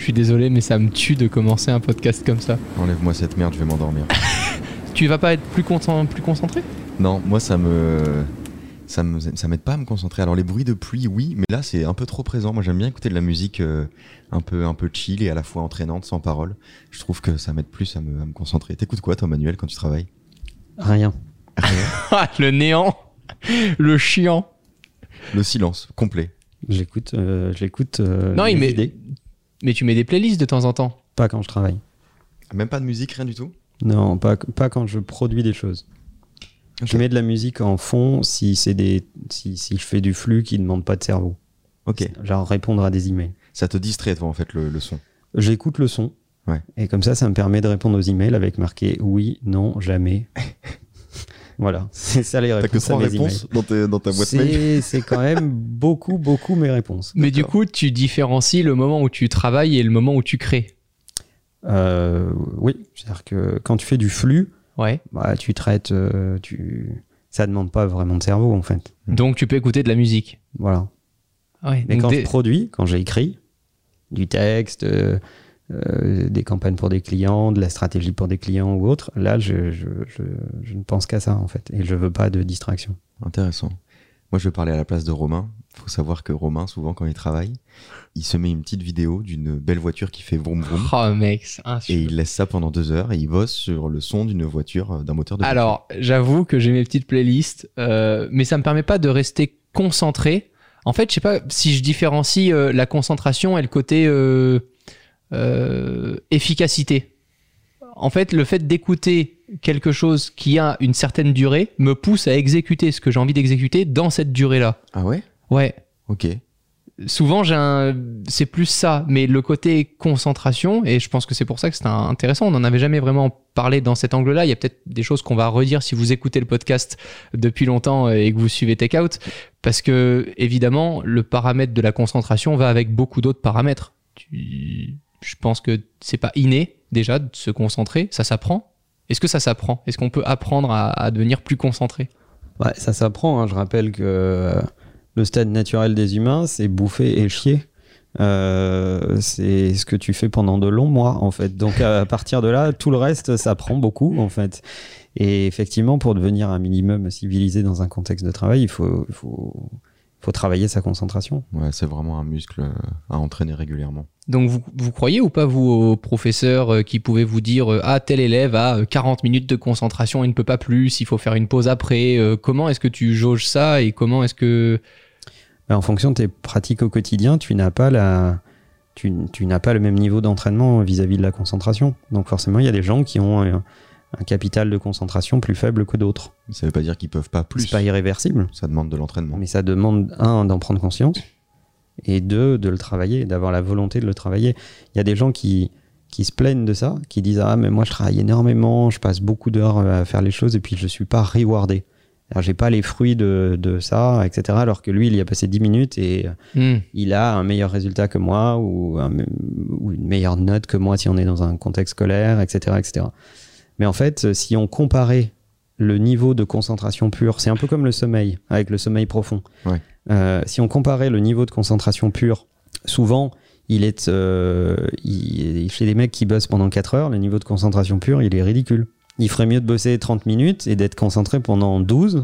suis désolé, mais ça me tue de commencer un podcast comme ça. Enlève-moi cette merde, je vais m'endormir. Tu vas pas être plus concentré ? Non, moi ça m'aide pas à me concentrer. Alors les bruits de pluie, oui, mais là c'est un peu trop présent. Moi j'aime bien écouter de la musique un peu chill et à la fois entraînante, sans parole. Je trouve que ça m'aide plus à me concentrer. T'écoutes quoi toi, Manuel, quand tu travailles ? Rien. Ah, le néant, le chiant. Le silence complet. J'écoute Non, mes idées. Mais tu mets des playlists de temps en temps. Pas quand je travaille. Même pas de musique, rien du tout ? Non, pas quand je produis des choses. Okay. Je mets de la musique en fond si je fais du flux qui ne demande pas de cerveau. Ok. Genre répondre à des emails. Ça te distrait toi en fait le son. J'écoute le son. Ouais. Et comme ça me permet de répondre aux emails avec marqué oui, non, jamais. Voilà, c'est ça les réponses. T'as que 3 réponses dans ta boîte mail. C'est quand même beaucoup mes réponses. Mais du coup, tu différencies le moment où tu travailles et le moment où tu crées. Oui, c'est-à-dire que quand tu fais du flux, ouais. Bah, tu traites, ça demande pas vraiment de cerveau en fait. Donc tu peux écouter de la musique. Voilà. Ouais, mais quand je produis, quand j'écris du texte, des campagnes pour des clients, de la stratégie pour des clients ou autre, là je ne pense qu'à ça en fait et je veux pas de distraction. Intéressant. Moi je vais parler à la place de Romain. Il faut savoir que Romain, souvent quand il travaille, il se met une petite vidéo d'une belle voiture qui fait vroom vroom. Oh mec, c'est insupportable. Et il laisse ça pendant 2 heures et il bosse sur le son d'une voiture, d'un moteur de voiture. Alors, j'avoue que j'ai mes petites playlists, mais ça me permet pas de rester concentré. En fait, je sais pas si je différencie la concentration et le côté efficacité. En fait, le fait d'écouter quelque chose qui a une certaine durée me pousse à exécuter ce que j'ai envie d'exécuter dans cette durée-là. Ah ouais ? Ouais. Ok. Souvent, c'est plus ça, mais le côté concentration, et je pense que c'est pour ça que c'est intéressant, on n'en avait jamais vraiment parlé dans cet angle-là. Il y a peut-être des choses qu'on va redire si vous écoutez le podcast depuis longtemps et que vous suivez Takeout, parce que évidemment, le paramètre de la concentration va avec beaucoup d'autres paramètres. Je pense que c'est pas inné déjà de se concentrer, ça s'apprend. Est-ce que ça s'apprend ? Est-ce qu'on peut apprendre à devenir plus concentré ? Ouais, ça s'apprend, hein. Je rappelle que le stade naturel des humains, c'est bouffer et chier. C'est ce que tu fais pendant de longs mois, en fait. Donc, à partir de là, tout le reste, ça prend beaucoup, en fait. Et effectivement, pour devenir un minimum civilisé dans un contexte de travail, il faut travailler sa concentration. Ouais, c'est vraiment un muscle à entraîner régulièrement. Donc, vous croyez ou pas, vous, aux professeurs qui pouvaient vous dire « Ah, tel élève a 40 minutes de concentration, il ne peut pas plus, il faut faire une pause après. » Comment est-ce que tu jauges ça et comment est-ce que... En fonction de tes pratiques au quotidien, tu n'as pas le même niveau d'entraînement vis-à-vis de la concentration. Donc forcément, il y a des gens qui ont un capital de concentration plus faible que d'autres. Ça ne veut pas dire qu'ils ne peuvent pas plus. C'est pas irréversible. Ça demande de l'entraînement. Mais ça demande, 1, d'en prendre conscience, et 2, de le travailler, d'avoir la volonté de le travailler. Il y a des gens qui se plaignent de ça, qui disent « Ah, mais moi, je travaille énormément, je passe beaucoup d'heures à faire les choses, et puis je ne suis pas rewardé. » Alors, j'ai pas les fruits de ça, etc. Alors que lui, il y a passé 10 minutes et il a un meilleur résultat que moi ou une meilleure note que moi si on est dans un contexte scolaire, etc., etc. Mais en fait, si on comparait le niveau de concentration pure, c'est un peu comme le sommeil, avec le sommeil profond. Ouais. Si on comparait le niveau de concentration pure, souvent, chez les mecs qui bossent pendant 4 heures, le niveau de concentration pure, il est ridicule. Il ferait mieux de bosser 30 minutes et d'être concentré pendant 12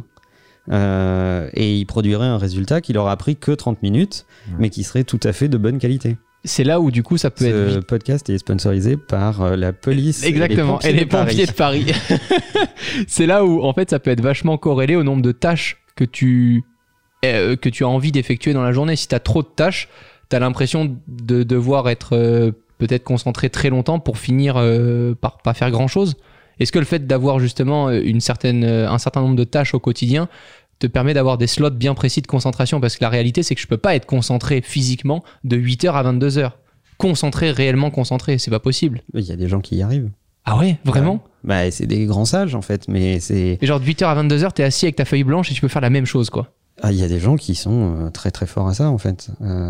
et il produirait un résultat qui leur a pris que 30 minutes, mais qui serait tout à fait de bonne qualité. C'est là où du coup ça peut être... Ce podcast est sponsorisé par la police. Exactement, et les pompiers de Paris. C'est là où en fait ça peut être vachement corrélé au nombre de tâches que tu as envie d'effectuer dans la journée. Si tu as trop de tâches, tu as l'impression de devoir être peut-être concentré très longtemps pour finir par pas faire grand-chose. Est-ce que le fait d'avoir justement un certain nombre de tâches au quotidien te permet d'avoir des slots bien précis de concentration ? Parce que la réalité, c'est que je peux pas être concentré physiquement de 8h à 22h. Réellement concentré, c'est pas possible. Il y a des gens qui y arrivent. Ah ouais, vraiment ? Bah, c'est des grands sages en fait, mais c'est... Et genre de 8h à 22h, t'es assis avec ta feuille blanche et tu peux faire la même chose, quoi. Ah, il y a des gens qui sont très très forts à ça en fait.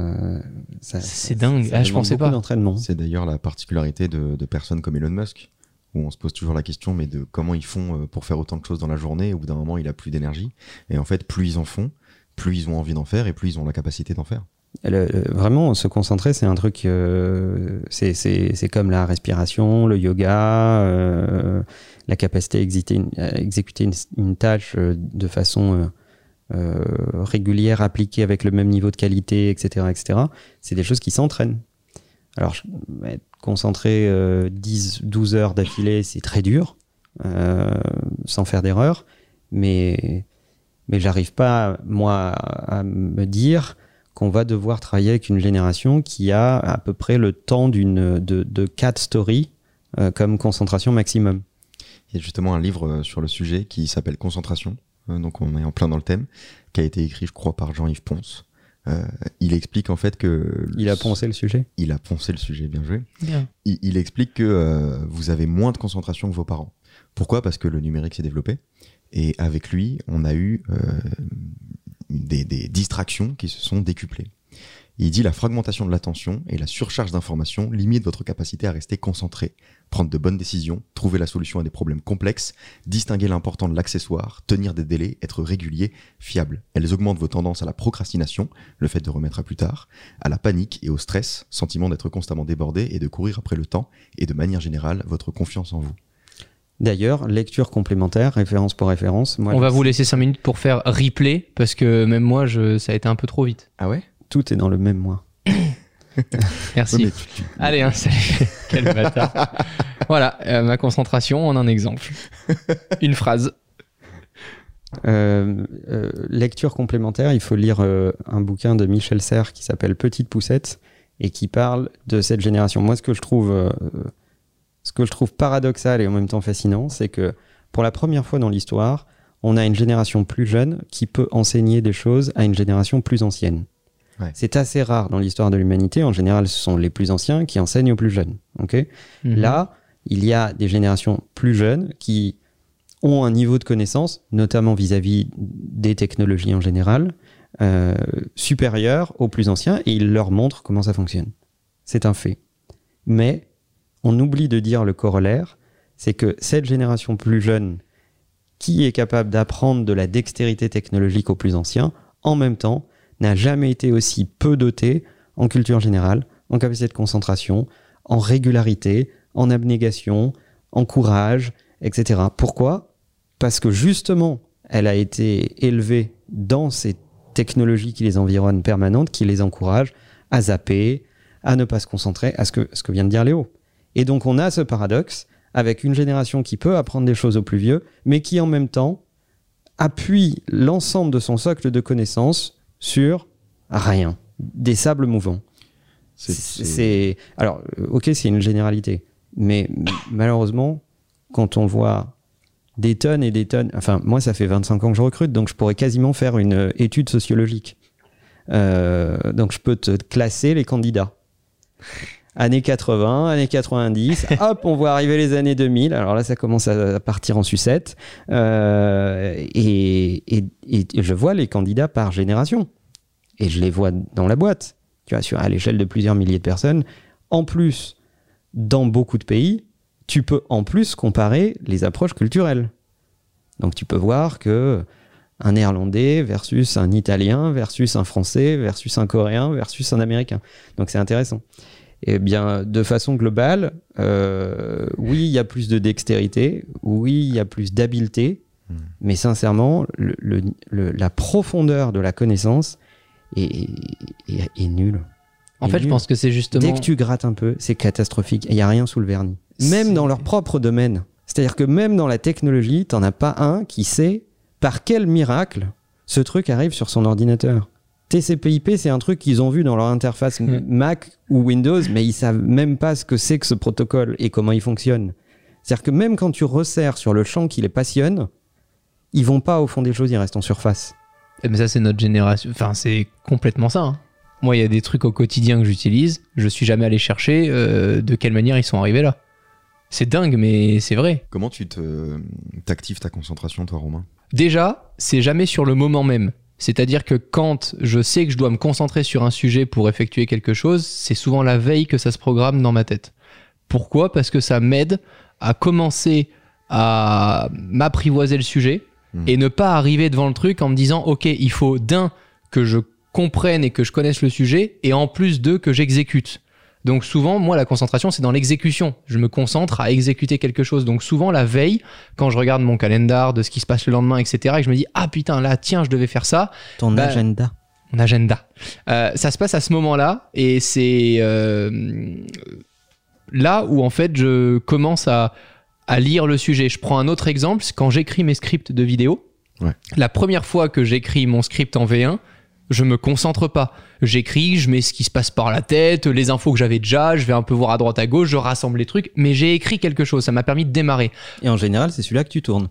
C'est dingue, je pensais pas. D'entraînement. C'est d'ailleurs la particularité de personnes comme Elon Musk, où on se pose toujours la question, mais de comment ils font pour faire autant de choses dans la journée. Au bout d'un moment, il a plus d'énergie. Et en fait, plus ils en font, plus ils ont envie d'en faire et plus ils ont la capacité d'en faire. Vraiment, se concentrer, c'est un truc... c'est comme la respiration, le yoga, la capacité à exécuter une tâche de façon régulière, appliquée avec le même niveau de qualité, etc. etc. C'est des choses qui s'entraînent. Alors, être concentré 10-12 heures d'affilée, c'est très dur, sans faire d'erreur, mais j'arrive pas, moi, à me dire qu'on va devoir travailler avec une génération qui a à peu près le temps de 4 stories comme concentration maximum. Il y a justement un livre sur le sujet qui s'appelle Concentration, donc on est en plein dans le thème, qui a été écrit, je crois, par Jean-Yves Ponce. Il explique en fait que... Il a poncé le sujet ? Il a poncé le sujet, bien joué. Bien. Il explique que vous avez moins de concentration que vos parents. Pourquoi ? Parce que le numérique s'est développé. Et avec lui, on a eu des distractions qui se sont décuplées. Il dit la fragmentation de l'attention et la surcharge d'informations limitent votre capacité à rester concentré, prendre de bonnes décisions, trouver la solution à des problèmes complexes, distinguer l'important de l'accessoire, tenir des délais, être régulier, fiable. Elles augmentent vos tendances à la procrastination, le fait de remettre à plus tard, à la panique et au stress, sentiment d'être constamment débordé et de courir après le temps, et de manière générale, votre confiance en vous. D'ailleurs, lecture complémentaire, référence pour référence. Moi, on va vous laisser 5 minutes pour faire replay, parce que même moi, ça a été un peu trop vite. Ah ouais ? Tout est dans le même mois. Merci. Allez, hein, salut. Quel bâtard. Voilà, ma concentration en un exemple. Une phrase. Lecture complémentaire, il faut lire un bouquin de Michel Serres qui s'appelle Petite Poussette et qui parle de cette génération. Moi, ce que je trouve paradoxal et en même temps fascinant, c'est que pour la première fois dans l'histoire, on a une génération plus jeune qui peut enseigner des choses à une génération plus ancienne. Ouais. C'est assez rare dans l'histoire de l'humanité. En général, ce sont les plus anciens qui enseignent aux plus jeunes. Okay ? Là, il y a des générations plus jeunes qui ont un niveau de connaissance, notamment vis-à-vis des technologies en général, supérieur aux plus anciens, et ils leur montrent comment ça fonctionne. C'est un fait. Mais on oublie de dire le corollaire, c'est que cette génération plus jeune qui est capable d'apprendre de la dextérité technologique aux plus anciens, en même temps, n'a jamais été aussi peu doté en culture générale, en capacité de concentration, en régularité, en abnégation, en courage, etc. Pourquoi ? Parce que justement, elle a été élevée dans ces technologies qui les environnent permanentes, qui les encouragent à zapper, à ne pas se concentrer, à ce que vient de dire Léo. Et donc on a ce paradoxe avec une génération qui peut apprendre des choses aux plus vieux, mais qui en même temps appuie l'ensemble de son socle de connaissances sur rien, des sables mouvants. Alors, ok, c'est une généralité, mais malheureusement, quand on voit des tonnes et des tonnes... Enfin, moi, ça fait 25 ans que je recrute, donc je pourrais quasiment faire une étude sociologique. Donc, je peux te classer les candidats. Années 80, années 90, hop, on voit arriver les années 2000. Alors là, ça commence à partir en sucette. Et je vois les candidats par génération. Et je les vois dans la boîte, tu vois, à l'échelle de plusieurs milliers de personnes. En plus, dans beaucoup de pays, tu peux en plus comparer les approches culturelles. Donc tu peux voir que un Néerlandais versus un Italien versus un Français versus un Coréen versus un Américain. Donc c'est intéressant. Eh bien, de façon globale, oui, il y a plus de dextérité, oui, il y a plus d'habileté, mais sincèrement, la profondeur de la connaissance est nulle. En fait, je pense que c'est justement... Dès que tu grattes un peu, c'est catastrophique. Il n'y a rien sous le vernis. Même dans leur propre domaine. C'est-à-dire que même dans la technologie, t'en as pas un qui sait par quel miracle ce truc arrive sur son ordinateur. TCP/IP, c'est un truc qu'ils ont vu dans leur interface Mac ou Windows, mais ils savent même pas ce que c'est que ce protocole et comment il fonctionne. C'est-à-dire que même quand tu resserres sur le champ qui les passionne, ils vont pas au fond des choses, ils restent en surface. Mais ça, c'est notre génération. Enfin, c'est complètement ça. Hein. Moi, il y a des trucs au quotidien que j'utilise. Je suis jamais allé chercher de quelle manière ils sont arrivés là. C'est dingue, mais c'est vrai. Comment tu t'actives ta concentration, toi, Romain ? Déjà, c'est jamais sur le moment même. C'est-à-dire que quand je sais que je dois me concentrer sur un sujet pour effectuer quelque chose, c'est souvent la veille que ça se programme dans ma tête. Pourquoi ? Parce que ça m'aide à commencer à m'apprivoiser le sujet et ne pas arriver devant le truc en me disant « Ok, il faut que je comprenne et que je connaisse le sujet, et en plus de que j'exécute. Donc souvent, moi, la concentration, c'est dans l'exécution. Je me concentre à exécuter quelque chose. Donc souvent, la veille, quand je regarde mon calendar de ce qui se passe le lendemain, etc., et que je me dis, ah putain, là, tiens, je devais faire ça. Ton agenda. Mon agenda. Ça se passe à ce moment-là, et c'est là où, en fait, je commence à lire le sujet. Je prends un autre exemple, c'est quand j'écris mes scripts de vidéo. Ouais. La première fois que j'écris mon script en V1, je me concentre pas. J'écris, je mets ce qui se passe par la tête, les infos que j'avais déjà, je vais un peu voir à droite à gauche, je rassemble les trucs, mais j'ai écrit quelque chose, ça m'a permis de démarrer. Et en général, c'est celui-là que tu tournes.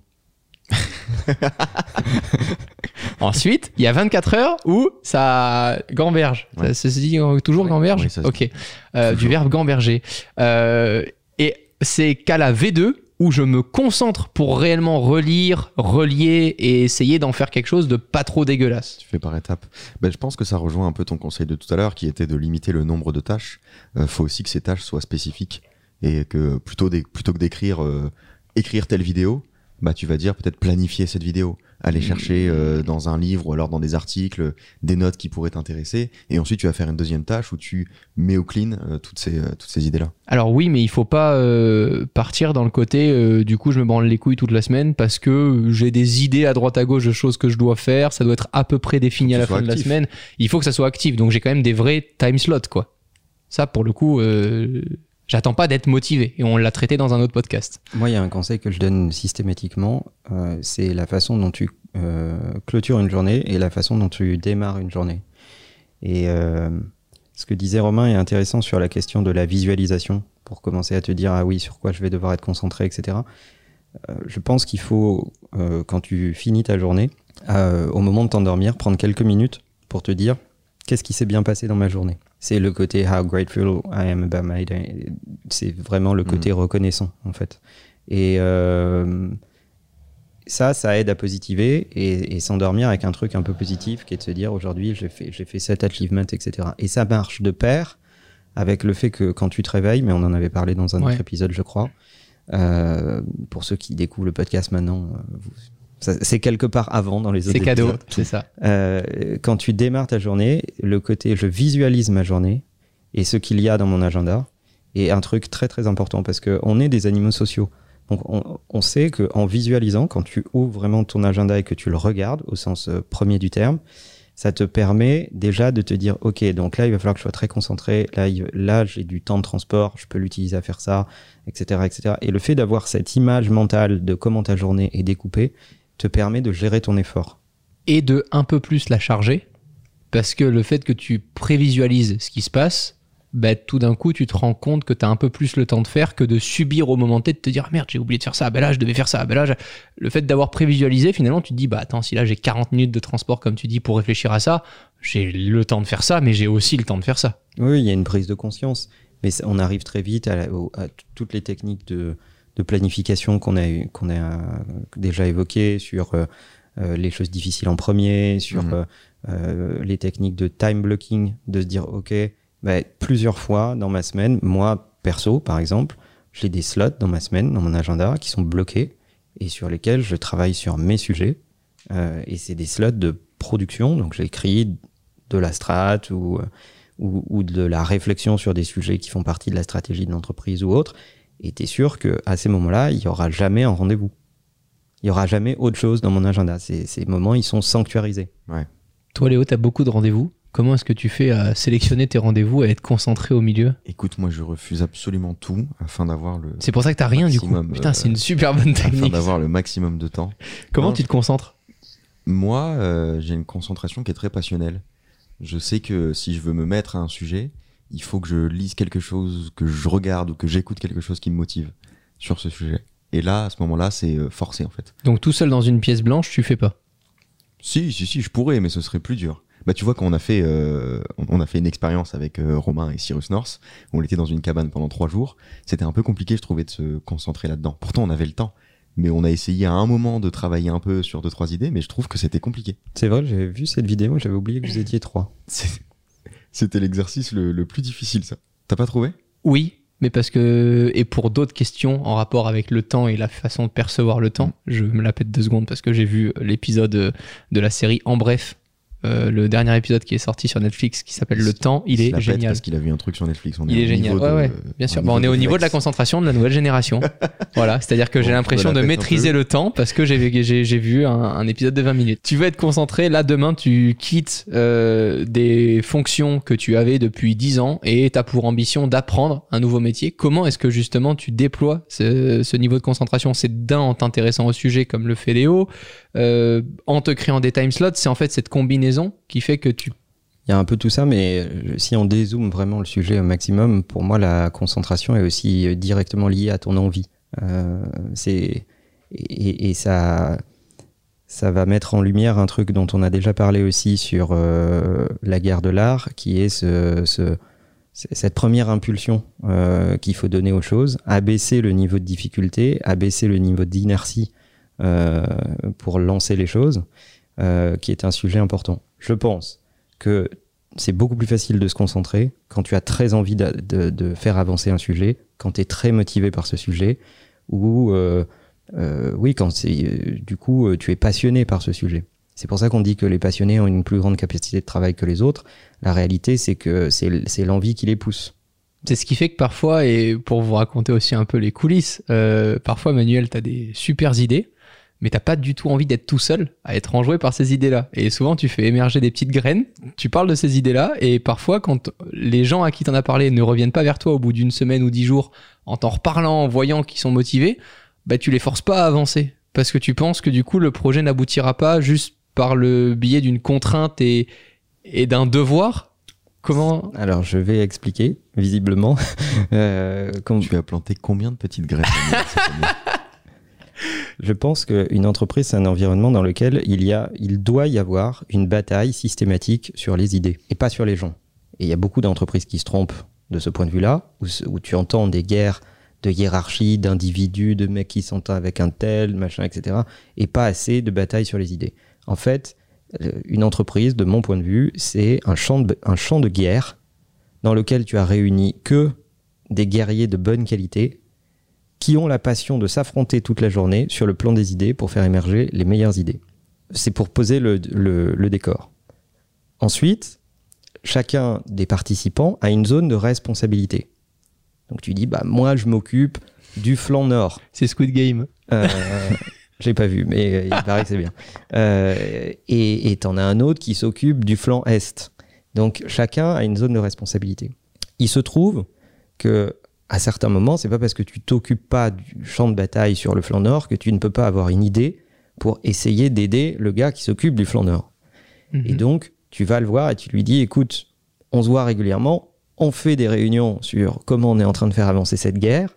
Ensuite, il y a 24 heures où ça gamberge. Ouais. Ça se dit toujours gamberge? Oui, ça se Ok. Du verbe gamberger. Et c'est qu'à la V2 où je me concentre pour réellement relire, relier et essayer d'en faire quelque chose de pas trop dégueulasse. Tu fais par étapes. Je pense que ça rejoint un peu ton conseil de tout à l'heure qui était de limiter le nombre de tâches. Faut aussi que ces tâches soient spécifiques et que plutôt que d'écrire écrire telle vidéo, tu vas dire peut-être planifier cette vidéo, aller chercher dans un livre ou alors dans des articles des notes qui pourraient t'intéresser, et ensuite tu vas faire une deuxième tâche où tu mets au clean toutes ces idées-là. Alors oui, mais il faut pas partir dans le côté du coup je me branle les couilles toute la semaine parce que j'ai des idées à droite à gauche de choses que je dois faire, ça doit être à peu près défini à la fin de la semaine. Il faut que ça soit actif, donc j'ai quand même des vrais time slots quoi. Ça pour le coup j'attends pas d'être motivé, et on l'a traité dans un autre podcast. Moi, il y a un conseil que je donne systématiquement, c'est la façon dont tu clôtures une journée et la façon dont tu démarres une journée. Et ce que disait Romain est intéressant sur la question de la visualisation, pour commencer à te dire, ah oui, sur quoi je vais devoir être concentré, etc. Je pense qu'il faut, quand tu finis ta journée, au moment de t'endormir, prendre quelques minutes pour te dire, qu'est-ce qui s'est bien passé dans ma journée? C'est le côté how grateful I am about my day. C'est vraiment le côté reconnaissant, en fait. Et ça aide à positiver et s'endormir avec un truc un peu positif qui est de se dire aujourd'hui, j'ai fait cet achievement, etc. Et ça marche de pair avec le fait que quand tu te réveilles, mais on en avait parlé dans un autre épisode, je crois, pour ceux qui découvrent le podcast maintenant, c'est quelque part avant dans les autres épisodes. C'est cadeau, c'est ça. Quand tu démarres ta journée, le côté je visualise ma journée et ce qu'il y a dans mon agenda est un truc très très important parce qu'on est des animaux sociaux. Donc on sait qu'en visualisant, quand tu ouvres vraiment ton agenda et que tu le regardes au sens premier du terme, ça te permet déjà de te dire ok, donc là il va falloir que je sois très concentré, là j'ai du temps de transport, je peux l'utiliser à faire ça, etc., etc. Et le fait d'avoir cette image mentale de comment ta journée est découpée te permet de gérer ton effort. Et de un peu plus la charger, parce que le fait que tu prévisualises ce qui se passe, tout d'un coup tu te rends compte que tu as un peu plus le temps de faire que de subir au moment T, de te dire ah merde j'ai oublié de faire ça, là je devais faire ça, le fait d'avoir prévisualisé, finalement tu te dis attends, si là j'ai 40 minutes de transport comme tu dis pour réfléchir à ça, j'ai le temps de faire ça, mais j'ai aussi le temps de faire ça. Oui, il y a une prise de conscience, mais on arrive très vite à toutes les techniques de planification qu'on a déjà évoquées sur les choses difficiles en premier, sur les techniques de time blocking, de se dire ok, plusieurs fois dans ma semaine, moi perso par exemple, j'ai des slots dans ma semaine, dans mon agenda qui sont bloqués et sur lesquels je travaille sur mes sujets et c'est des slots de production, donc j'écris de la strat ou de la réflexion sur des sujets qui font partie de la stratégie de l'entreprise ou autre. Et t'es sûr qu'à ces moments-là, il n'y aura jamais un rendez-vous. Il n'y aura jamais autre chose dans mon agenda. Ces moments, ils sont sanctuarisés. Ouais. Toi, Léo, tu as beaucoup de rendez-vous. Comment est-ce que tu fais à sélectionner tes rendez-vous et à être concentré au milieu? Écoute, moi, je refuse absolument tout afin d'avoir le... C'est pour ça que t'as rien, du coup. Putain, c'est une super bonne technique. Afin d'avoir le maximum de temps. Comment tu te concentres? Moi, j'ai une concentration qui est très passionnelle. Je sais que si je veux me mettre à un sujet, il faut que je lise quelque chose, que je regarde ou que j'écoute quelque chose qui me motive sur ce sujet. Et là, à ce moment-là, c'est forcé en fait. Donc tout seul dans une pièce blanche, tu fais pas? Si, je pourrais, mais ce serait plus dur. Tu vois, quand on a fait une expérience avec Romain et Cyrus North, où on était dans une cabane pendant 3 jours, c'était un peu compliqué, je trouvais, de se concentrer là-dedans. Pourtant, on avait le temps. Mais on a essayé à un moment de travailler un peu sur 2-3 idées, mais je trouve que c'était compliqué. C'est vrai, j'avais vu cette vidéo, j'avais oublié que vous étiez 3. C'était l'exercice le plus difficile, ça. T'as pas trouvé? Oui, mais parce que... Et pour d'autres questions en rapport avec le temps et la façon de percevoir le temps, je me la pète 2 secondes parce que j'ai vu l'épisode de la série En Bref, le dernier épisode qui est sorti sur Netflix qui s'appelle Le Temps, il est génial. Parce qu'il a vu un truc sur Netflix. Il est génial. Ouais, bien sûr. On est au niveau de la concentration de la nouvelle génération. Voilà, c'est-à-dire que j'ai l'impression de maîtriser le temps parce que j'ai vu un épisode de 20 minutes. Tu veux être concentré, là demain tu quittes des fonctions que tu avais depuis 10 ans et tu as pour ambition d'apprendre un nouveau métier. Comment est-ce que justement tu déploies ce niveau de concentration? C'est en t'intéressant au sujet comme le fait Léo, en te créant des time slots, c'est en fait cette combinaison qui fait que tu... Il y a un peu tout ça, mais si on dézoome vraiment le sujet au maximum, pour moi, la concentration est aussi directement liée à ton envie. Et ça va mettre en lumière un truc dont on a déjà parlé aussi sur la guerre de l'art, qui est cette première impulsion qu'il faut donner aux choses, abaisser le niveau de difficulté, abaisser le niveau d'inertie pour lancer les choses, qui est un sujet important. Je pense que c'est beaucoup plus facile de se concentrer quand tu as très envie de faire avancer un sujet, quand tu es très motivé par ce sujet, ou quand du coup tu es passionné par ce sujet. C'est pour ça qu'on dit que les passionnés ont une plus grande capacité de travail que les autres. La réalité, c'est que c'est l'envie qui les pousse. C'est ce qui fait que parfois, et pour vous raconter aussi un peu les coulisses, parfois Manuel, t'as des super idées, mais t'as pas du tout envie d'être tout seul à être enjoué par ces idées-là. Et souvent, tu fais émerger des petites graines, tu parles de ces idées-là, et parfois, quand les gens à qui t'en as parlé ne reviennent pas vers toi au bout d'une semaine ou 10 jours, en t'en reparlant, en voyant qu'ils sont motivés, bah tu les forces pas à avancer. Parce que tu penses que du coup, le projet n'aboutira pas juste par le biais d'une contrainte et d'un devoir. Alors, je vais expliquer, visiblement. Tu as planté combien de petites graines? Je pense qu'une entreprise, c'est un environnement dans lequel il doit y avoir une bataille systématique sur les idées et pas sur les gens. Et il y a beaucoup d'entreprises qui se trompent de ce point de vue-là, où tu entends des guerres de hiérarchie, d'individus, de mecs qui s'entendent avec un tel, machin, etc. Et pas assez de bataille sur les idées. En fait, une entreprise, de mon point de vue, c'est un champ de guerre dans lequel tu as réuni que des guerriers de bonne qualité qui ont la passion de s'affronter toute la journée sur le plan des idées pour faire émerger les meilleures idées. C'est pour poser le décor. Ensuite, chacun des participants a une zone de responsabilité. Donc tu dis, moi je m'occupe du flanc nord. C'est Squid Game. Je l'ai pas vu, mais il paraît que c'est bien. Et t'en as un autre qui s'occupe du flanc est. Donc chacun a une zone de responsabilité. Il se trouve que à certains moments, c'est pas parce que tu t'occupes pas du champ de bataille sur le flanc nord que tu ne peux pas avoir une idée pour essayer d'aider le gars qui s'occupe du flanc nord. Mm-hmm. Et donc, tu vas le voir et tu lui dis, écoute, on se voit régulièrement, on fait des réunions sur comment on est en train de faire avancer cette guerre,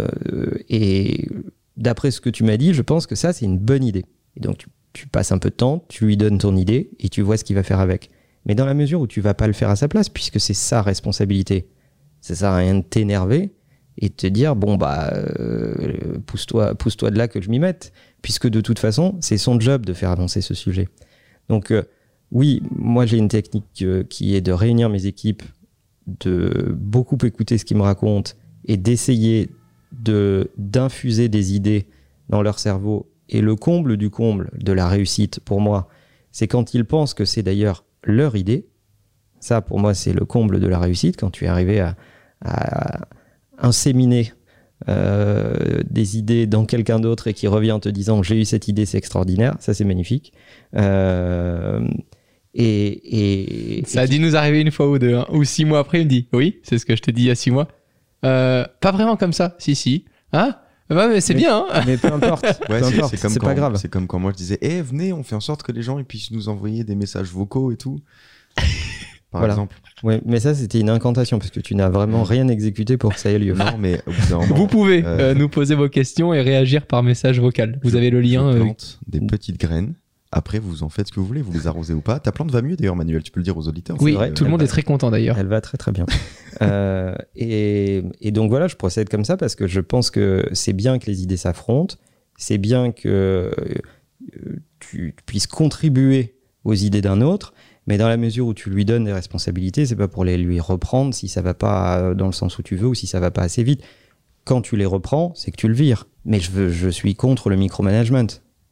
et d'après ce que tu m'as dit, je pense que ça, c'est une bonne idée. Et donc, tu passes un peu de temps, tu lui donnes ton idée et tu vois ce qu'il va faire avec. Mais dans la mesure où tu vas pas le faire à sa place, puisque c'est sa responsabilité, ça sert à rien de t'énerver et de te dire pousse-toi de là que je m'y mette, puisque de toute façon c'est son job de faire avancer ce sujet. Donc oui, moi j'ai une technique qui est de réunir mes équipes, de beaucoup écouter ce qu'ils me racontent et d'essayer d'infuser des idées dans leur cerveau. Et le comble du comble de la réussite pour moi, c'est quand ils pensent que c'est d'ailleurs leur idée. Ça pour moi c'est le comble de la réussite, quand tu es arrivé à inséminer des idées dans quelqu'un d'autre et qui revient en te disant j'ai eu cette idée, c'est extraordinaire, ça c'est magnifique. Et ça a dû nous arriver une fois ou deux, hein. Ou 6 mois après il me dit oui, c'est ce que je te dis il y a 6 mois. Pas vraiment comme ça, si hein. Ouais, mais c'est bien, hein. Mais peu importe. Ouais, peu importe, c'est pas grave. C'est comme quand moi je disais venez, on fait en sorte que les gens ils puissent nous envoyer des messages vocaux et tout. Par exemple. Ouais, mais ça c'était une incantation parce que tu n'as vraiment rien exécuté pour que ça ait lieu. Non, mais au bout d'un moment, vous pouvez nous poser vos questions et réagir par message vocal. Vous avez le lien. Je plante des petites graines. Après, vous en faites ce que vous voulez, vous les arrosez ou pas. Ta plante va mieux d'ailleurs, Manuel, tu peux le dire aux auditeurs. Oui, tout le monde est très content d'ailleurs. Elle va très très bien. Et donc voilà, je procède comme ça parce que je pense que c'est bien que les idées s'affrontent, c'est bien que tu puisses contribuer aux idées d'un autre, mais dans la mesure où tu lui donnes des responsabilités, c'est pas pour les lui reprendre si ça va pas dans le sens où tu veux ou si ça va pas assez vite. Quand tu les reprends, c'est que tu le vires. Mais je suis contre le micromanagement.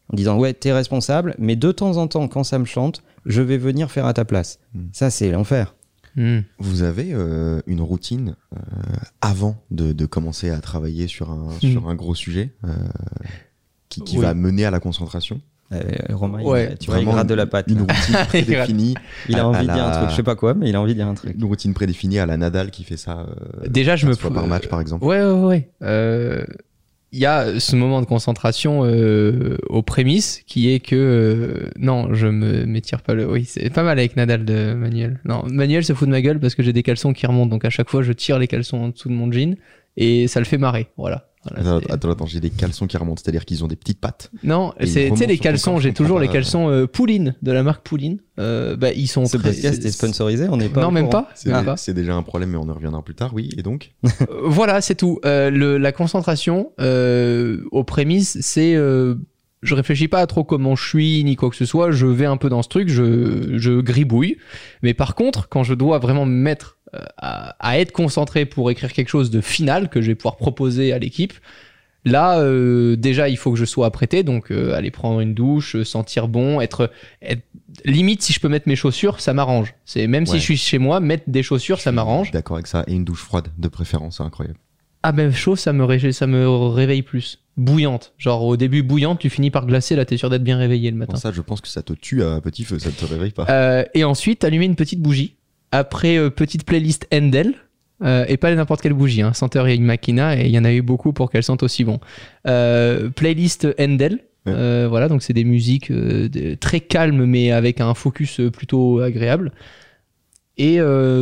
en disant ouais, t'es responsable, mais de temps en temps, quand ça me chante, je vais venir faire à ta place. Ça, c'est l'enfer. Vous avez une routine avant de commencer à travailler sur un gros sujet qui va mener à la concentration? Romain, tu vois, il gratte de la pâte. Une routine prédéfinie. Il a envie de dire un truc, je sais pas quoi, mais il a envie de dire un truc. Une routine prédéfinie à la Nadal qui fait ça déjà, je me fois par match, par exemple. Ouais. Il y a ce moment de concentration aux prémices qui est que non, je m'étire pas le. Oui, c'est pas mal avec Nadal de Manuel. Non, Manuel se fout de ma gueule parce que j'ai des caleçons qui remontent, donc à chaque fois je tire les caleçons en dessous de mon jean et ça le fait marrer. Voilà, attends, j'ai des caleçons qui remontent, c'est-à-dire qu'ils ont des petites pattes. Non, tu sais les caleçons, j'ai toujours les caleçons Pouline de la marque Pouline. Ils sont. Ce podcast est sponsorisé, on n'est pas. Non, même pas. C'est déjà un problème, mais on y reviendra plus tard. Oui, et donc. Voilà, c'est tout. La concentration aux prémices, c'est. Je réfléchis pas à trop comment je suis ni quoi que ce soit. Je vais un peu dans ce truc, je gribouille. Mais par contre, quand je dois vraiment me mettre à être concentré pour écrire quelque chose de final que je vais pouvoir proposer à l'équipe, là, déjà, il faut que je sois apprêté. Donc, aller prendre une douche, sentir bon, être limite, si je peux mettre mes chaussures, ça m'arrange. Même si je suis chez moi, mettre des chaussures, ça m'arrange. D'accord avec ça. Et une douche froide, de préférence, c'est incroyable. Ah ben chaud, ça me réveille plus. Bouillante. Genre au début bouillante, tu finis par glacer, là t'es sûr d'être bien réveillé le matin. Pour ça, je pense que ça te tue à petit feu, ça ne te réveille pas. Et ensuite, allumer une petite bougie. Après, petite playlist Handel. Et pas n'importe quelle bougie, hein. Senteur et Machina, et il y en a eu beaucoup pour qu'elles sentent aussi bon. Playlist Handel. Voilà, donc c'est des musiques très calmes, mais avec un focus plutôt agréable. Et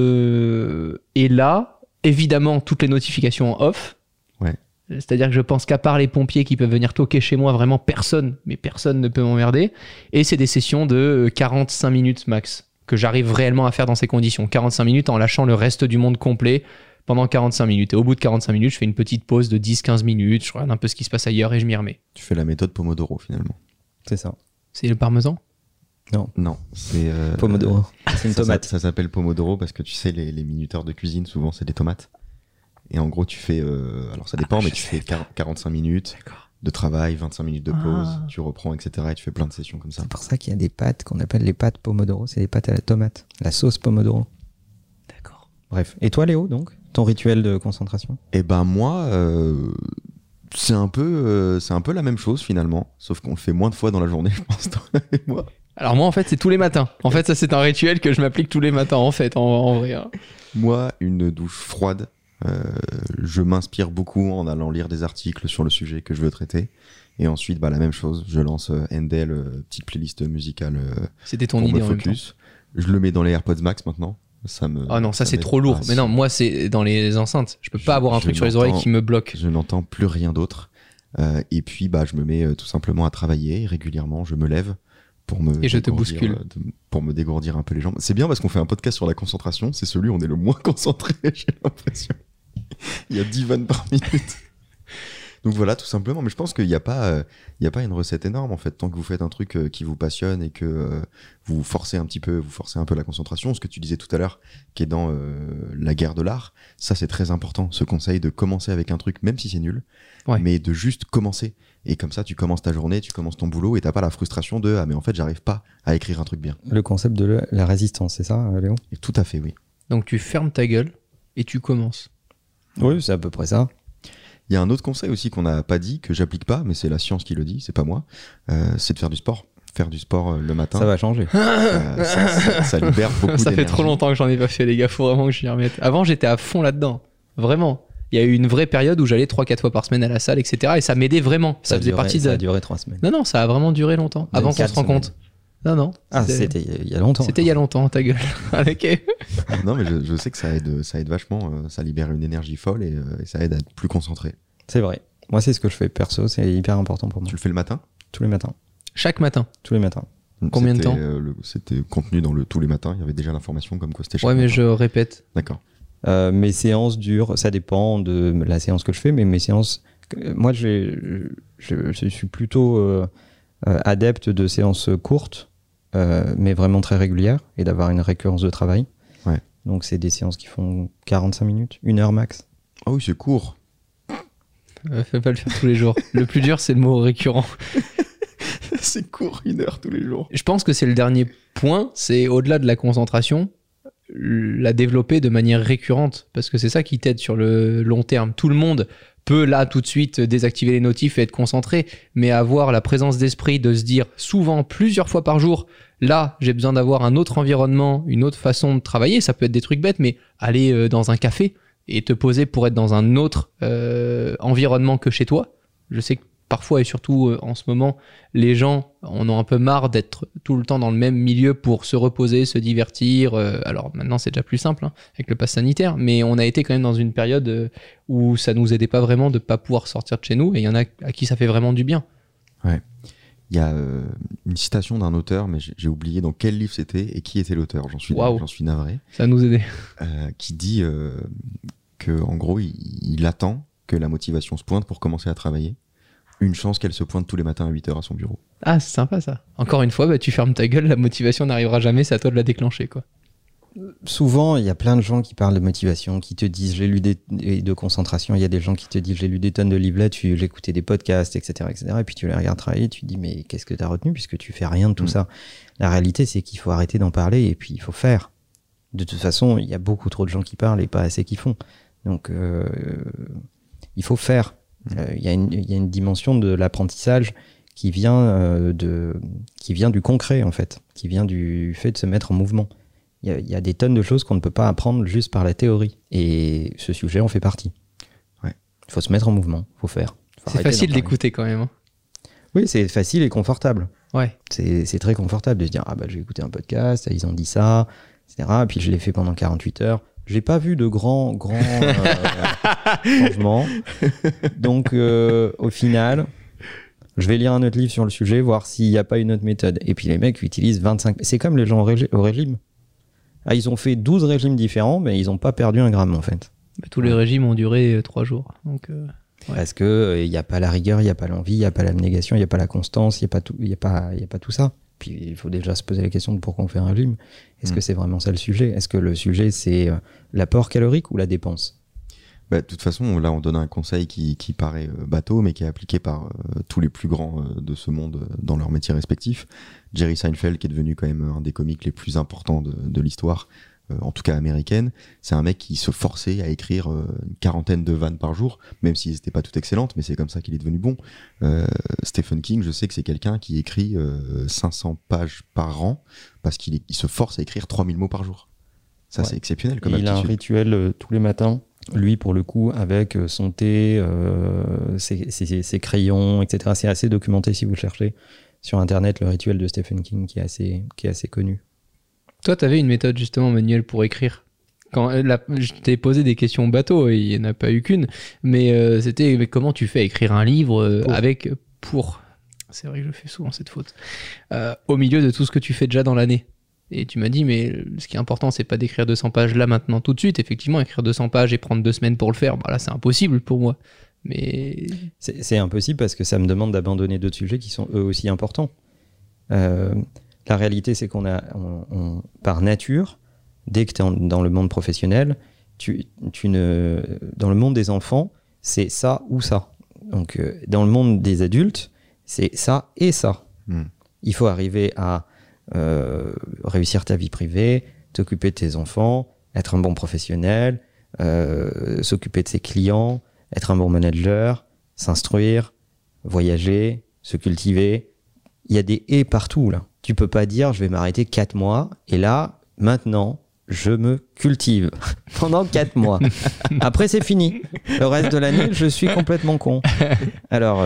là, évidemment, toutes les notifications en off. Ouais. C'est-à-dire que je pense qu'à part les pompiers qui peuvent venir toquer chez moi, vraiment personne ne peut m'emmerder. Et c'est des sessions de 45 minutes max que j'arrive réellement à faire dans ces conditions. 45 minutes en lâchant le reste du monde complet pendant 45 minutes. Et au bout de 45 minutes, je fais une petite pause de 10-15 minutes, je regarde un peu ce qui se passe ailleurs et je m'y remets. Tu fais la méthode Pomodoro finalement. C'est ça. C'est le parmesan ? Non, c'est Pomodoro. C'est une tomate. Ça s'appelle Pomodoro parce que tu sais, les minuteurs de cuisine, souvent, c'est des tomates. Et en gros, tu fais, alors ça dépend, mais tu fais 45 minutes de travail, 25 minutes de pause, tu reprends, etc. Et tu fais plein de sessions comme ça. C'est pour ça qu'il y a des pâtes qu'on appelle les pâtes Pomodoro. C'est des pâtes à la tomate, la sauce Pomodoro. D'accord. Bref. Et toi, Léo, donc, ton rituel de concentration ? Eh ben moi, c'est un peu la même chose finalement, sauf qu'on le fait moins de fois dans la journée, je pense. Toi et moi. Alors moi, en fait, c'est tous les matins. En fait, ça, c'est un rituel que je m'applique tous les matins, en fait, en vrai. Hein. Moi, une douche froide. Je m'inspire beaucoup en allant lire des articles sur le sujet que je veux traiter. Et ensuite, la même chose. Je lance Handel, petite playlist musicale. C'était ton idée en même temps. Je le mets dans les AirPods Max maintenant. Ah non, ça c'est trop lourd. Mais non, moi, c'est dans les enceintes. Je peux pas avoir un truc sur les oreilles qui me bloque. Je n'entends plus rien d'autre. Et puis, je me mets tout simplement à travailler. Et régulièrement, je me lève. Et je te bouscule. Pour me dégourdir un peu les jambes. C'est bien parce qu'on fait un podcast sur la concentration. C'est celui où on est le moins concentré, j'ai l'impression. Il y a 10 vannes par minute. Donc voilà, tout simplement. Mais je pense qu'il n'y a pas une recette énorme, en fait. Tant que vous faites un truc qui vous passionne et que vous forcez un peu la concentration, ce que tu disais tout à l'heure, qui est dans la guerre de l'art, ça c'est très important. Ce conseil de commencer avec un truc, même si c'est nul, mais de juste commencer. Et comme ça, tu commences ta journée, tu commences ton boulot et t'as pas la frustration de « Ah mais en fait, j'arrive pas à écrire un truc bien ». Le concept de la résistance, c'est ça, Léo ? Et tout à fait, oui. Donc tu fermes ta gueule et tu commences. Oui, c'est à peu près ça. Il y a un autre conseil aussi qu'on n'a pas dit, que j'applique pas, mais c'est la science qui le dit, c'est pas moi, c'est de faire du sport. Faire du sport le matin. Ça va changer. Ça libère beaucoup d'énergie. Ça fait trop longtemps que j'en ai pas fait, les gars, faut vraiment que je m'y remette. Avant, j'étais à fond là-dedans. Vraiment. Il y a eu une vraie période où j'allais 3-4 fois par semaine à la salle, etc. Et ça m'aidait vraiment. Ça faisait partie de... Ça a duré 3 semaines. Non, ça a vraiment duré longtemps. Avant qu'on se rende compte. Non. C'était il y a longtemps. C'était il y a longtemps, ta gueule. Ok. Non, mais je sais que ça aide vachement. Ça libère une énergie folle et ça aide à être plus concentré. C'est vrai. Moi, c'est ce que je fais perso. C'est hyper important pour moi. Tu le fais le matin ? Tous les matins. Chaque matin ? Tous les matins. Combien de temps ? C'était contenu dans tous les matins. Il y avait déjà l'information comme quoi c'était chaque matin. Ouais, mais je répète. D'accord. Mes séances durent, ça dépend de la séance que je fais, mais mes séances, moi je suis plutôt adepte de séances courtes, mais vraiment très régulières, et d'avoir une récurrence de travail. Ouais. Donc c'est des séances qui font 45 minutes, 1 heure max. Ah oui, c'est court. Fais pas le faire tous les jours. Le plus dur, c'est le mot récurrent. C'est court, 1 heure tous les jours. Je pense que c'est le dernier point, c'est au-delà de la concentration, la développer de manière récurrente, parce que c'est ça qui t'aide sur le long terme. Tout le monde peut là tout de suite désactiver les notifs et être concentré, mais avoir la présence d'esprit de se dire souvent, plusieurs fois par jour, là j'ai besoin d'avoir un autre environnement, une autre façon de travailler, ça peut être des trucs bêtes, mais aller dans un café et te poser pour être dans un autre environnement que chez toi. Je sais que parfois et surtout en ce moment, les gens en ont un peu marre d'être tout le temps dans le même milieu pour se reposer, se divertir. Alors maintenant, c'est déjà plus simple avec le pass sanitaire, mais on a été quand même dans une période où ça nous aidait pas vraiment de pas pouvoir sortir de chez nous, et il y en a à qui ça fait vraiment du bien. Ouais. Il y a une citation d'un auteur, mais j'ai oublié dans quel livre c'était et qui était l'auteur. J'en suis navré. Ça nous aidait. Qui dit que en gros, il attend que la motivation se pointe pour commencer à travailler. Une chance qu'elle se pointe tous les matins à 8h à son bureau. Ah, c'est sympa ça. Encore une fois, tu fermes ta gueule, la motivation n'arrivera jamais, c'est à toi de la déclencher, quoi. Souvent, il y a plein de gens qui parlent de motivation, qui te disent j'ai lu et de concentration. Il y a des gens qui te disent j'ai lu des tonnes de livres là-dessus, j'ai écouté des podcasts, etc., etc. Et puis tu les regardes travailler, tu te dis mais qu'est-ce que tu as retenu puisque tu fais rien de tout ça. La réalité, c'est qu'il faut arrêter d'en parler et puis il faut faire. De toute façon, il y a beaucoup trop de gens qui parlent et pas assez qui font. Donc, il faut faire. Il y a une dimension de l'apprentissage qui vient du concret, en fait, qui vient du fait de se mettre en mouvement. Il y a des tonnes de choses qu'on ne peut pas apprendre juste par la théorie. Et ce sujet en fait partie. Ouais. Il faut se mettre en mouvement, il faut faire. C'est facile d'écouter quand même. Oui, c'est facile et confortable. Ouais. C'est très confortable de se dire, je vais écouter un podcast, ils ont dit ça, etc. Et puis je l'ai fait pendant 48 heures. J'ai pas vu de grands changements. Donc, au final, je vais lire un autre livre sur le sujet, voir s'il n'y a pas une autre méthode. Et puis les mecs utilisent 25... C'est comme les gens au régime. Ils ont fait 12 régimes différents, mais ils n'ont pas perdu un gramme, en fait. Tous les régimes ont duré 3 jours. Donc, ouais. Parce qu'il n'y a pas la rigueur, il n'y a pas l'envie, il n'y a pas l'abnégation, il n'y a pas la constance, il n'y a pas tout ça. Puis il faut déjà se poser la question de pourquoi on fait un régime. Est-ce que c'est vraiment ça le sujet ? Est-ce que le sujet, c'est l'apport calorique ou la dépense ? De toute façon, là, on donne un conseil qui paraît bateau, mais qui est appliqué par tous les plus grands de ce monde dans leur métier respectif. Jerry Seinfeld, qui est devenu quand même un des comiques les plus importants de l'histoire, en tout cas américaine, c'est un mec qui se forçait à écrire une 40aine de vannes par jour, même si n'étaient pas toutes excellentes, mais c'est comme ça qu'il est devenu bon. Stephen King, je sais que c'est quelqu'un qui écrit 500 pages par an, parce qu'il se force à écrire 3000 mots par jour. Ça, c'est exceptionnel comme aptitude. Il a un rituel tous les matins, lui pour le coup, avec son thé, ses crayons, etc. C'est assez documenté si vous cherchez sur internet, le rituel de Stephen King qui est assez connu. Toi, tu avais une méthode justement, Manuel, pour écrire. Je t'ai posé des questions bateau, et il n'y en a pas eu qu'une, mais c'était comment tu fais écrire un livre pour. C'est vrai que je fais souvent cette faute. Au milieu de tout ce que tu fais déjà dans l'année. Et tu m'as dit, mais ce qui est important, c'est pas d'écrire 200 pages là, maintenant, tout de suite. Effectivement, écrire 200 pages et prendre 2 semaines pour le faire, là, c'est impossible pour moi. Mais c'est impossible parce que ça me demande d'abandonner d'autres sujets qui sont eux aussi importants. La réalité, c'est qu'on par nature, dès que tu es dans le monde professionnel, dans le monde des enfants, c'est ça ou ça. Donc, dans le monde des adultes, c'est ça et ça. Il faut arriver à réussir ta vie privée, t'occuper de tes enfants, être un bon professionnel, s'occuper de ses clients, être un bon manager, s'instruire, voyager, se cultiver. Il y a des « et » partout, là. Tu peux pas dire, je vais m'arrêter 4 mois, et là, maintenant, je me cultive pendant 4 mois. Après, c'est fini. Le reste de l'année, je suis complètement con. Alors,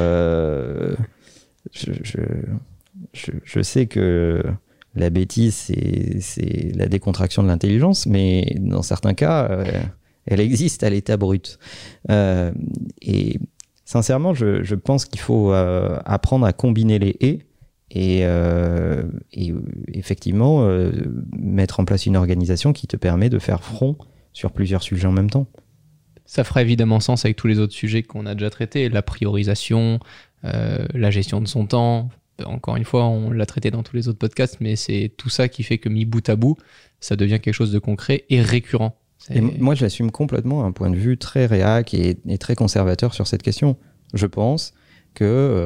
je sais que la bêtise, c'est la décontraction de l'intelligence, mais dans certains cas, elle existe à l'état brut. Et sincèrement, je pense qu'il faut apprendre à combiner les « et effectivement mettre en place une organisation qui te permet de faire front sur plusieurs sujets en même temps. Ça fera évidemment sens avec tous les autres sujets qu'on a déjà traités, la priorisation, la gestion de son temps. Encore une fois, on l'a traité dans tous les autres podcasts, mais c'est tout ça qui fait que mis bout à bout, ça devient quelque chose de concret et récurrent. Et moi, j'assume complètement un point de vue très réac et très conservateur sur cette question. Je pense que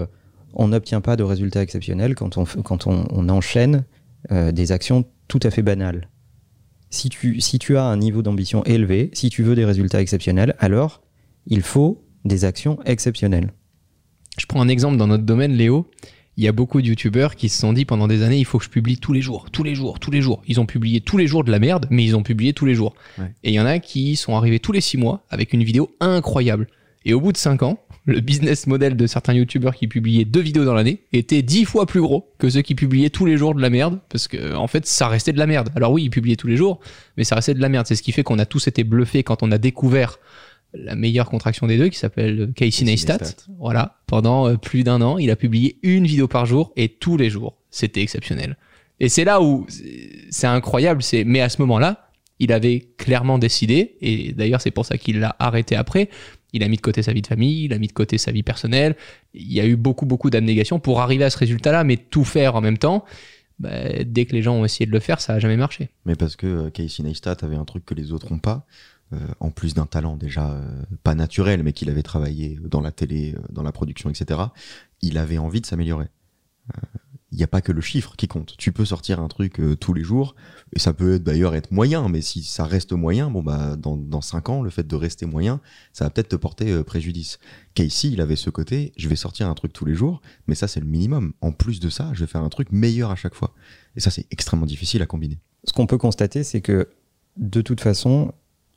on n'obtient pas de résultats exceptionnels quand on enchaîne des actions tout à fait banales. Si tu as un niveau d'ambition élevé, si tu veux des résultats exceptionnels, alors il faut des actions exceptionnelles. Je prends un exemple dans notre domaine, Léo. Il y a beaucoup de youtubeurs qui se sont dit pendant des années, il faut que je publie tous les jours. Ils ont publié tous les jours de la merde, mais ils ont publié tous les jours. Ouais. Et il y en a qui sont arrivés tous les 6 mois avec une vidéo incroyable. Et au bout de 5 ans, le business model de certains youtubeurs qui publiaient 2 vidéos dans l'année était 10 fois plus gros que ceux qui publiaient tous les jours de la merde, parce que en fait ça restait de la merde. Alors oui, ils publiaient tous les jours, mais ça restait de la merde. C'est ce qui fait qu'on a tous été bluffés quand on a découvert la meilleure contraction des deux, qui s'appelle Casey Neistat. Voilà, pendant plus d'1 an, il a publié une vidéo par jour, et tous les jours. C'était exceptionnel. Et c'est là où c'est incroyable, mais à ce moment-là, il avait clairement décidé, et d'ailleurs c'est pour ça qu'il l'a arrêté après. Il a mis de côté sa vie de famille, il a mis de côté sa vie personnelle. Il y a eu beaucoup d'abnégation pour arriver à ce résultat-là, mais tout faire en même temps, dès que les gens ont essayé de le faire, ça n'a jamais marché. Mais parce que Casey Neistat avait un truc que les autres n'ont pas, en plus d'un talent déjà pas naturel, mais qu'il avait travaillé dans la télé, dans la production, etc. Il avait envie de s'améliorer. Il n'y a pas que le chiffre qui compte. Tu peux sortir un truc tous les jours, et ça peut d'ailleurs être moyen, mais si ça reste moyen, dans 5 ans, le fait de rester moyen, ça va peut-être te porter préjudice. Casey, il avait ce côté, je vais sortir un truc tous les jours, mais ça c'est le minimum. En plus de ça, je vais faire un truc meilleur à chaque fois. Et ça c'est extrêmement difficile à combiner. Ce qu'on peut constater, c'est que de toute façon,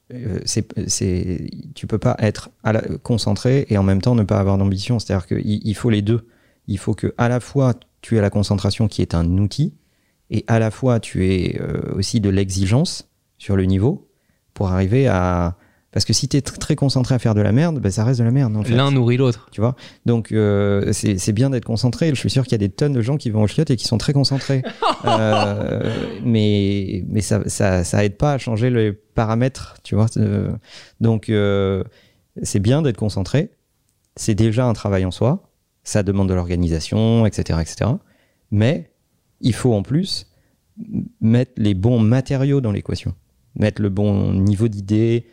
tu peux pas être concentré et en même temps ne pas avoir d'ambition. C'est-à-dire qu'il faut les deux. Il faut que à la fois tu aies la concentration qui est un outil, et à la fois tu aies aussi de l'exigence sur le niveau pour arriver à... Parce que si tu es très concentré à faire de la merde, ça reste de la merde. En fait. L'un nourrit l'autre. Tu vois. Donc c'est bien d'être concentré. Je suis sûr qu'il y a des tonnes de gens qui vont au chiottes et qui sont très concentrés. Mais ça aide pas à changer les paramètres. Tu vois. Donc c'est bien d'être concentré. C'est déjà un travail en soi. Ça demande de l'organisation, etc., etc. Mais il faut en plus mettre les bons matériaux dans l'équation. Mettre le bon niveau d'idée,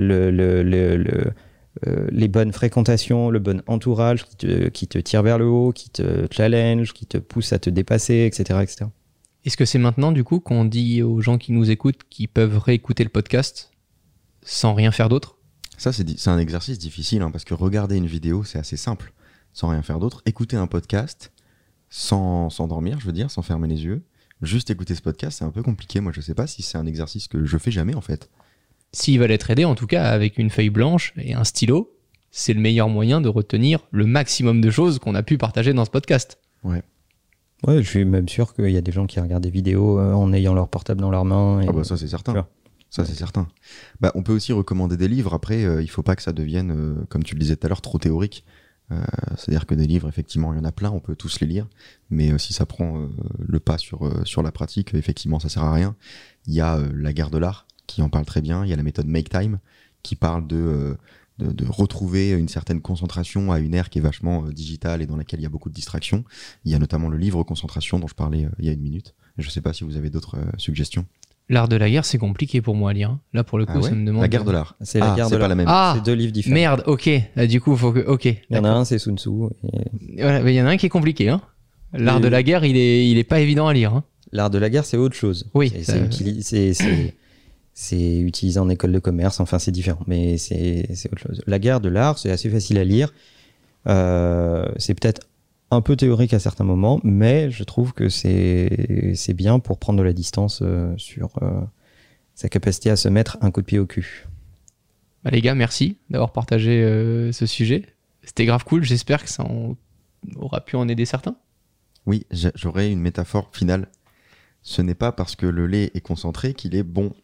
les bonnes fréquentations, le bon entourage qui te tire vers le haut, qui te challenge, qui te pousse à te dépasser, etc., etc. Est-ce que c'est maintenant, du coup, qu'on dit aux gens qui nous écoutent qu'ils peuvent réécouter le podcast sans rien faire d'autre ? Ça, c'est un exercice difficile, parce que regarder une vidéo, c'est assez simple. Sans rien faire d'autre, écouter un podcast sans s'endormir, je veux dire, sans fermer les yeux. Juste écouter ce podcast, c'est un peu compliqué. Moi, je sais pas si c'est un exercice que je fais jamais, en fait. S'ils veulent être aidés, en tout cas, avec une feuille blanche et un stylo, c'est le meilleur moyen de retenir le maximum de choses qu'on a pu partager dans ce podcast. Ouais, je suis même sûr qu'il y a des gens qui regardent des vidéos en ayant leur portable dans leurs mains. Et... ça, c'est certain. Ça, c'est certain. On peut aussi recommander des livres. Après, il faut pas que ça devienne, comme tu le disais tout à l'heure, trop théorique. C'est-à-dire que des livres, effectivement, il y en a plein, on peut tous les lire, mais si ça prend le pas sur la pratique, effectivement, ça sert à rien. Il y a La Guerre de l'art qui en parle très bien, il y a la méthode Make Time qui parle de retrouver une certaine concentration à une ère qui est vachement digitale et dans laquelle il y a beaucoup de distractions. Il y a notamment le livre Concentration dont je parlais il y a 1 minute. Je sais pas si vous avez d'autres suggestions. L'art de la guerre, c'est compliqué pour moi à lire. Là, pour le coup, ça me demande... La Guerre de l'art. C'est La Guerre de l'art. Pas la même. C'est 2 livres différents. Merde, ok. Là, du coup, faut que... Ok. Il y en a un, c'est Sun Tzu. Voilà, mais il y en a un qui est compliqué. L'art de la guerre, il est pas évident à lire. L'art de la guerre, c'est autre chose. Oui. C'est utilisé en école de commerce. Enfin, c'est différent, mais c'est autre chose. La guerre de l'art, c'est assez facile à lire. C'est peut-être un peu théorique à certains moments, mais je trouve que c'est bien pour prendre de la distance sur sa capacité à se mettre un coup de pied au cul. Les gars, merci d'avoir partagé ce sujet. C'était grave cool. J'espère que ça aura pu en aider certains. Oui, j'aurais une métaphore finale. Ce n'est pas parce que le lait est concentré qu'il est bon.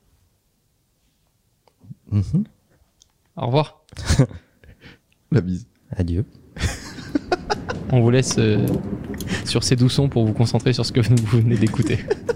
Au revoir. La bise. Adieu. On vous laisse sur ces doux sons pour vous concentrer sur ce que vous venez d'écouter.